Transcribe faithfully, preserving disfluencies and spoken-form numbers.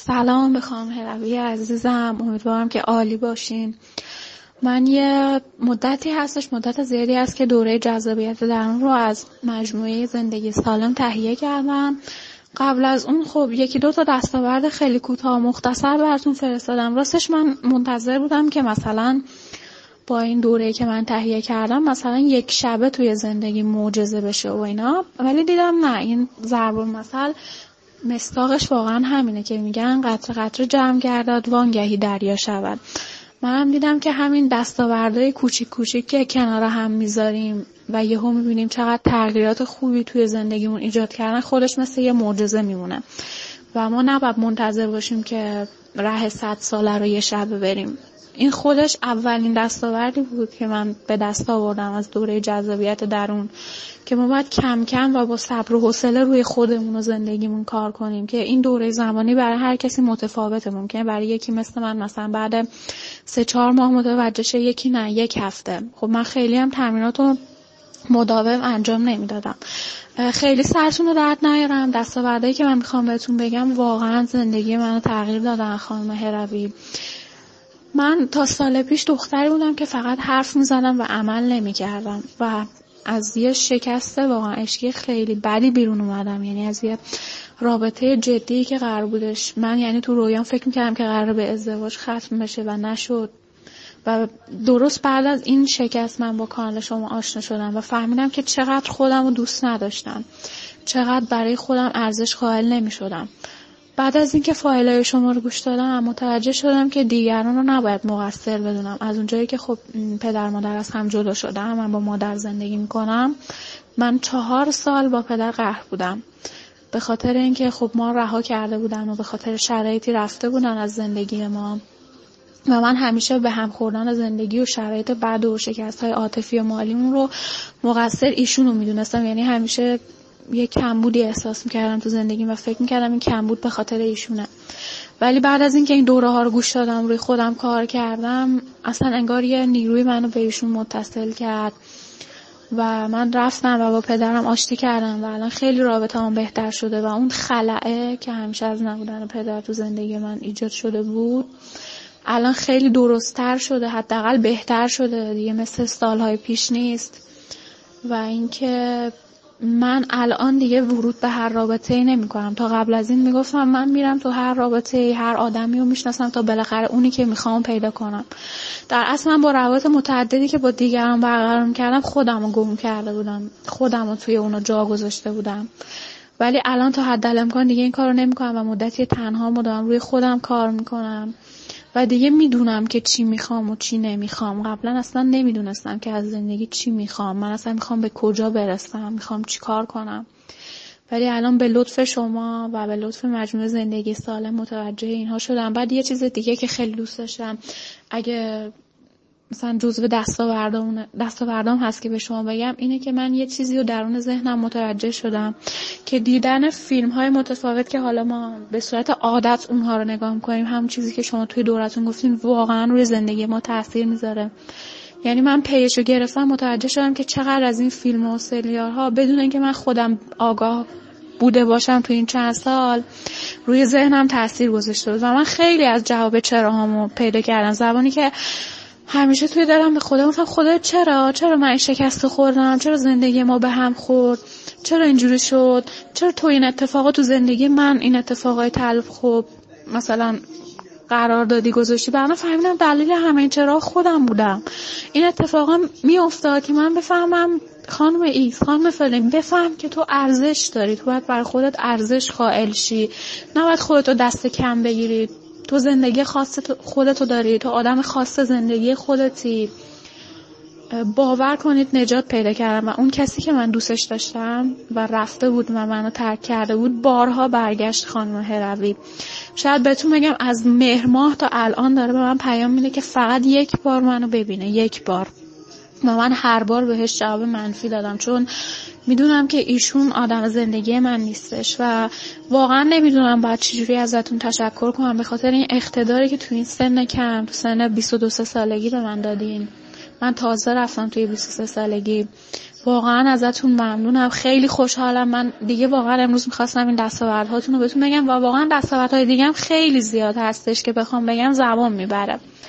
سلام به خانم هروی عزیزم، امیدوارم که عالی باشین. من یه مدتی هستش مدت زیادی هست که دوره جذابیت درون رو از مجموعه زندگی سالم تهیه کردم. قبل از اون خب یکی دو تا دستاورد خیلی کوتاه و مختصر براتون فرستادم. راستش من منتظر بودم که مثلا با این دوره‌ای که من تهیه کردم مثلا یک شبه توی زندگی معجزه بشه و اینا، ولی دیدم نه، این ضرب المثل مصداقش واقعا همینه که میگن قطره قطره جمع گردد وانگهی دریا شود. منم دیدم که همین دستاوردهای کوچیک کوچیک که کنار هم میذاریم و یهو میبینیم چقدر تغییرات خوبی توی زندگیمون ایجاد کردن، خودش مثل یه معجزه میمونه و ما نباید منتظر باشیم که راه صد ساله رو یه شب بریم. این خودش اولین دستاوردی بود که من به دست آوردم از دوره جذابیت درون، که ما باید کم کم و با صبر و حوصله روی خودمون و زندگیمون کار کنیم که این دوره زمانی برای هر کسی متفاوته. ممکنه برای یکی مثل من مثلا بعد سه چهار ماه متوجه شه، یکی نه یک هفته. خب من خیلی هم تمریناتو مداوم انجام نمیدادم. خیلی سرتون رو درد نیارم، دستاوردهایی که من میخوام بهتون بگم واقعا زندگی منو تغییر دادن. خانم هروی، من تا سال پیش دختری بودم که فقط حرف میزدم و عمل نمیکردم و از یه شکست واقعا عشقی خیلی بدی بیرون اومدم. یعنی از یه رابطه جدی که قرار بودش، من یعنی تو رویام فکر میکردم که قراره به ازدواج ختم بشه و نشد. و درست بعد از این شکست من با کانال شما آشنا شدم و فهمیدم که چقدر خودم رو دوست نداشتم، چقدر برای خودم ارزش قائل نمیشدم. بعد از اینکه فایل‌های شما رو گوش دادم متوجه شدم که دیگران رو نباید مقصر بدونم. از اونجایی که خب پدر مادر از هم جدا شدم، من با مادر زندگی میکنم، من چهار سال با پدر قهر بودم به خاطر اینکه خب ما رها کرده بودن و به خاطر شرایطی رفته بودن از زندگی ما و من همیشه به هم خوردن زندگی و شرایط بد و شکست‌های عاطفی و مالیمون رو مقصر ایشون رو میدونستم. یعنی همیشه یه کمبودی احساس میکردم تو زندگیم و فکر میکردم این کمبود به خاطر ایشونه. ولی بعد از اینکه این دوره ها رو گوش دادم، روی خودم کار کردم، اصلا انگار یه نیروی منو به ایشون متصل کرد و من رفتم و با پدرم آشتی کردم و الان خیلی رابطه‌ام بهتر شده و اون خلأه که همیشه از نبودن پدر تو زندگی من ایجاد شده بود الان خیلی درست‌تر شده، حداقل بهتر شده دیگه، مثل سالهای پیش نیست. و اینکه من الان دیگه ورود به هر رابطه‌ای نمی‌کنم. تا قبل از این میگفتم من میرم تو هر رابطه‌ای، هر آدمی رو میشناسم تا بالاخره اونی که میخوام پیدا کنم. در اصل من با روابط متعددی که با دیگران برقرار می‌کردم خودم رو گم کرده بودم، خودم رو توی اونا جا گذاشته بودم. ولی الان تا حدالامکان دیگه این کارو نمی‌کنم و مدتی تنها مدام روی خودم کار می‌کنم و دیگه میدونم که چی میخوام و چی نمیخوام. قبلا اصلا نمیدونستم که از زندگی چی میخوام، من اصلا میخوام به کجا برسم، میخوام چی کار کنم. ولی الان به لطف شما و به لطف مجموعه زندگی سالم متوجه اینها شدم. بعد یه چیز دیگه که خیلی دوست داشتم، اگه مثلا جزو دستاوردام دستاوردام هست که به شما بگم، اینه که من یه چیزی رو درون ذهنم متوجه شدم که دیدن فیلم‌های متفاوت که حالا ما به صورت عادت اونها رو نگاه می‌کنیم، هم چیزی که شما توی دورتون گفتین واقعا روی زندگی ما تاثیر میذاره. یعنی من پیشو گرفتم، متوجه شدم که چقدر از این فیلم‌ها و سریال‌ها بدون اینکه من خودم آگاه بوده باشم تو این چند سال روی ذهنم تاثیر گذاشته بود و من خیلی از جواب چراهامو پیدا کردم. زبانی که همیشه توی دلم به خودم گفتم خدا چرا چرا من این شکست خوردم، چرا زندگی ما به هم خورد، چرا اینجوری شد، چرا تو این اتفاقا تو زندگی من این اتفاقای تلخ خوب مثلا قرار دادی گذاشتی. بعدا فهمیدم دلیل همه این چرا خودم بودم. این اتفاقا می افتاد که من بفهمم خانم ایکس، خانم فلان، بفهم که تو ارزش داری، تو باید برای خودت ارزش قائل شی، نباید خودتو دست کم بگیری. تو زندگی خاص خودتو داری، تو آدم خاص زندگی خودتی. باور کنید نجات پیدا کردم و اون کسی که من دوستش داشتم و رفته بود و منو ترک کرده بود بارها برگشت. خانم هروی، شاید بهتون بگم از مهر ماه تا الان داره به من پیام میده که فقط یک بار منو ببینه، یک بار. و من هر بار بهش جواب منفی دادم، چون میدونم که ایشون آدم زندگی من نیستش و واقعا نمیدونم باید چجوری ازتون تشکر کنم به خاطر این اقتداری که تو این سن کم، تو سن بیست و دو سالگی به من دادین. من تازه رفتم توی بیست و سه سالگی واقعا ازتون ممنونم، خیلی خوشحالم. من دیگه واقعا امروز میخواستم این دستاوردهاتون رو بهتون بگم و واقعا دستاوردهای دیگه هم خیلی زیاد هستش که بخوام بگم زبان میبره.